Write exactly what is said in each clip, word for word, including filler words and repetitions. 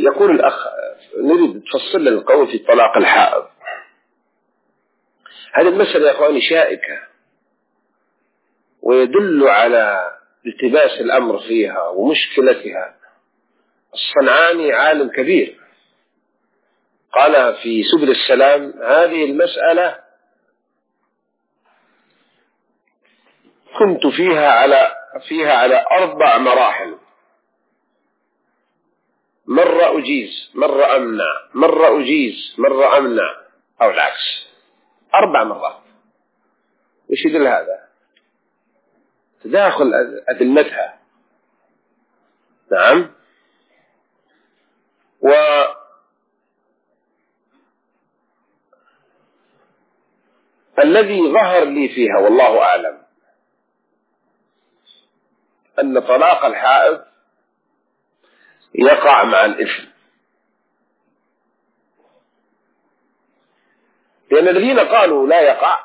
يقول الأخ نريد تفصل لنا القول في طلاق الحائض. هذه المسألة يا أخواني شائكة، ويدل على التباس الأمر فيها ومشكلتها. الصنعاني عالم كبير قال في سبل السلام: هذه المسألة كنت فيها على فيها على أربع مراحل، مرة أجيز، مرة أمنع، مرة أجيز، مرة أمنع، أو العكس، أربع مرات. وش يدل هذا؟ تداخل أدلتها. نعم. والذي ظهر لي فيها والله أعلم أن طلاق الحائض يقع مع الإثم، لأن الذين قالوا لا يقع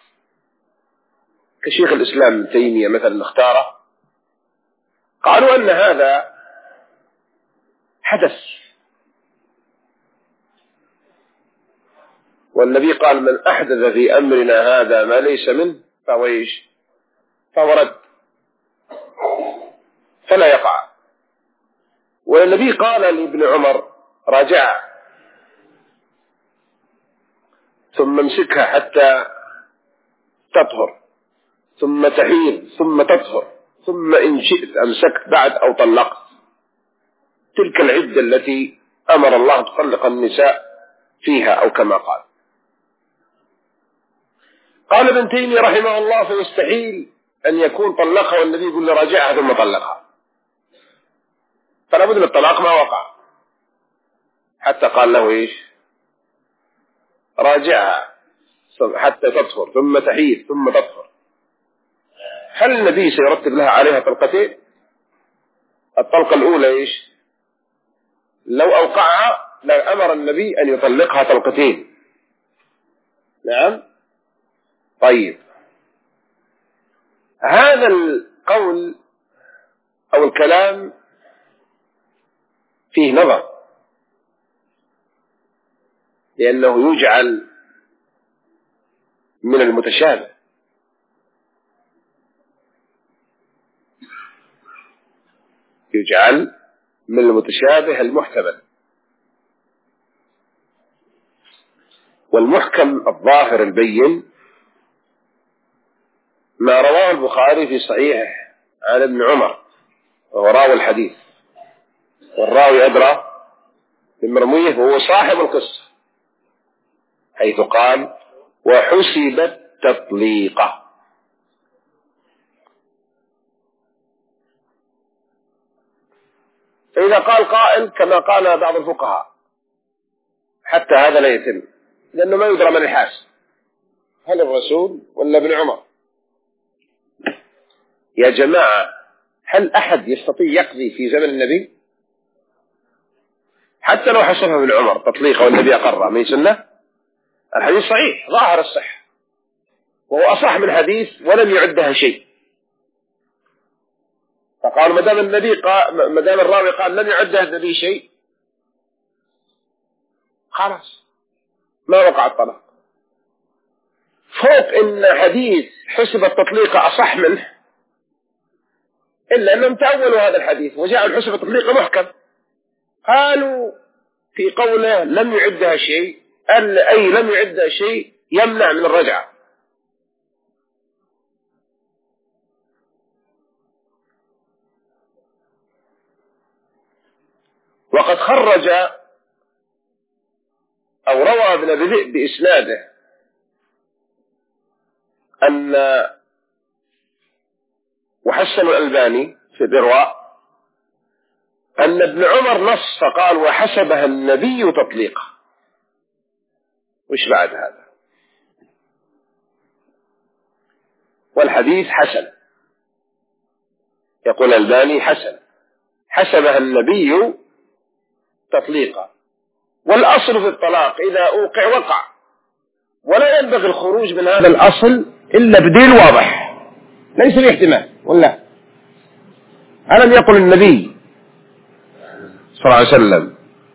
كشيخ الإسلام ابن تيمية مثلا اختاره، قالوا أن هذا حدث، والنبي قال: من أحدث في أمرنا هذا ما ليس منه فهو إيش؟ فهو رد، فلا يقع. والنبي قال لابن عمر: راجع ثم امسكها حتى تطهر، ثم تحيض، ثم تطهر، ثم إن شئت أمسكت بعد أو طلقت. تلك العدة التي أمر الله تطلق النساء فيها، أو كما قال. قال ابن تيمية رحمه الله: فيستحيل أن يكون طلقها والنبي يقول له راجعها ثم طلقها، فلا بد من الطلاق ما وقع، حتى قال له إيش؟ راجعها حتى تطهر، ثم تحيض، ثم تطهر. هل النبي سيرتب لها عليها طلقتين؟ الطلقة الأولى إيش؟ لو أوقعها لأمر النبي أن يطلقها طلقتين. نعم. طيب، هذا القول أو الكلام فيه نظر، لأنه يجعل من المتشابه، يجعل من المتشابه المحتمل. والمحكم الظاهر البين ما رواه البخاري في صحيحه عن ابن عمر، وهو راوي الحديث، والراوي أدرى بمرميه، وهو صاحب القصة، حيث قال: وحسبت تطليقه. فإذا قال قائل كما قال بعض الفقهاء: حتى هذا لا يتم، لأنه ما يدرى من الحاسب، هل الرسول ولا ابن عمر؟ يا جماعة، هل أحد يستطيع يقضي في زمن النبي؟ حتى لو حسبها ابن عمر تطليقه والنبي أقره، من سنة؟ الحديث صحيح ظاهر الصحة، وهو أصح من حديث ولم يعدها شيء. فقالوا مدام النبي قال، مدام الراوي قال لم يعدها النبي شيء، خلاص ما وقع الطلاق. فوق إن حديث حسب التطليق أصح منه، إلا أنهم تأولوا هذا الحديث وجاءوا الحسب التطليق محكم. قالوا في قوله لم يعدها شيء، أي لم يعدها شيء يمنع من الرجعة. وقد خرج أو روى ابن أبي ذئب بإسناده أن وحسن الألباني في الإرواء أن ابن عمر نص قال: وحسبها النبي تطليقه. وش بعد هذا؟ والحديث حسن، يقول الألباني حسن، حسبها النبي تطليقا. والأصل في الطلاق إذا أوقع وقع، ولا ينبغي الخروج من هذا الأصل إلا بدليل واضح ليس له احتمال. ولا ألم يقل النبي صلى الله عليه وسلم: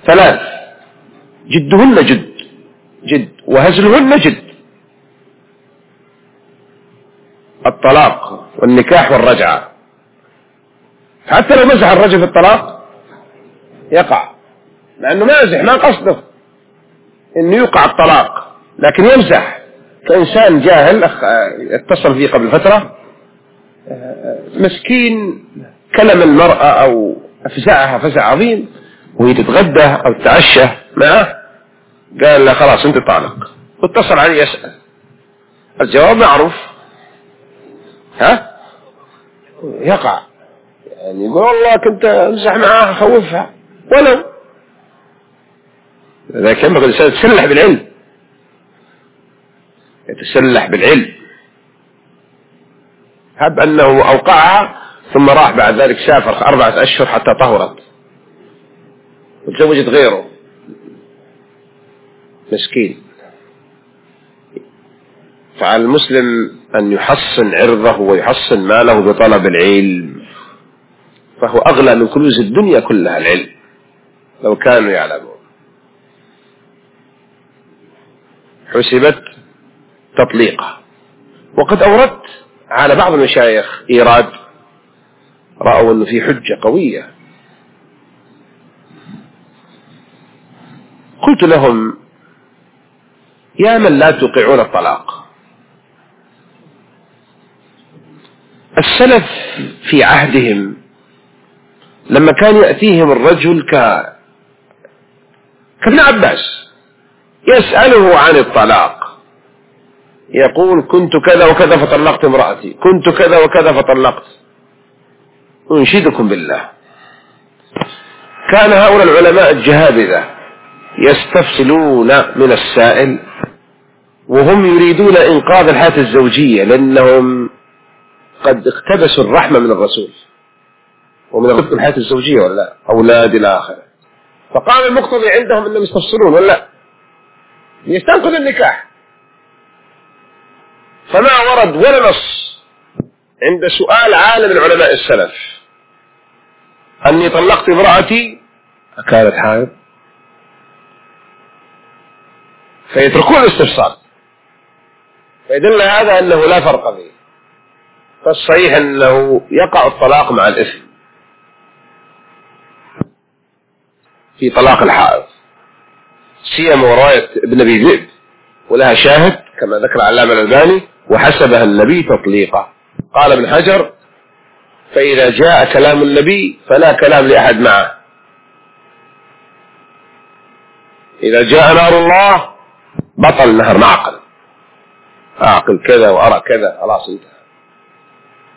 ثلاث: جدهن جد جد وهزلهن جد. الطلاق والنكاح والرجعة، حتى لو مزح الرجل في الطلاق يقع، لأنه مازح ما قصده إنه يوقع الطلاق، لكن يمزح. كإنسان جاهل اتصل فيه قبل فترة مسكين، كلم المرأة أو أفزعها فزع عظيم، وهي تتغدى أو تتعشى معه قال له خلاص أنت طالق، واتصل عليه يسأل. الجواب معروف، ها يقع، يعني يقول والله كنت أمزح معها أخوفها، ولو لذلك ينبغي الإنسان يتسلح بالعلم، يتسلح بالعلم. هب أنه أوقعها ثم راح بعد ذلك سافر أربعة أشهر حتى طهرت وتزوجت غيره، مسكين. فعلى المسلم أن يحصن عرضه ويحصن ماله بطلب العلم، فهو أغلى من كنوز الدنيا كلها العلم لو كانوا يعلمون. حسبت تطليقه. وقد أوردت على بعض المشايخ إيراد رأوا أنه في حجة قوية، قلت لهم يا من لا توقعون الطلاق، السلف في عهدهم لما كان يأتيهم الرجل ك كابن عباس يسأله عن الطلاق يقول كنت كذا وكذا فطلقت امرأتي، كنت كذا وكذا فطلقت. أنشدكم بالله كان هؤلاء العلماء الجهابذة يستفصلون من السائل وهم يريدون إنقاذ الحياة الزوجية، لأنهم قد اقتبسوا الرحمة من الرسول ومن الحياة الزوجية ولا أولاد الآخرة، فقام المقتضي عندهم أنهم يستفصلون ولا يستنقذ النكاح. فما ورد ولا نص عند سؤال عالم العلماء السلف أني طلقت امرأتي أكانت حائض، فيتركون الاستفسار، فيدل هذا أنه لا فرق به. فالصحيح أنه يقع الطلاق مع الإثم في طلاق الحائض، سيما رواية ابن أبي ذئب ولها شاهد كما ذكر العلامة الألباني وحسبها النبي تطليقه. قال ابن حجر فإذا جاء كلام النبي فلا كلام لأحد معه، إذا جاء نار الله بطل نهر معقل، أعقل كذا وأرى كذا خلاص انتهى.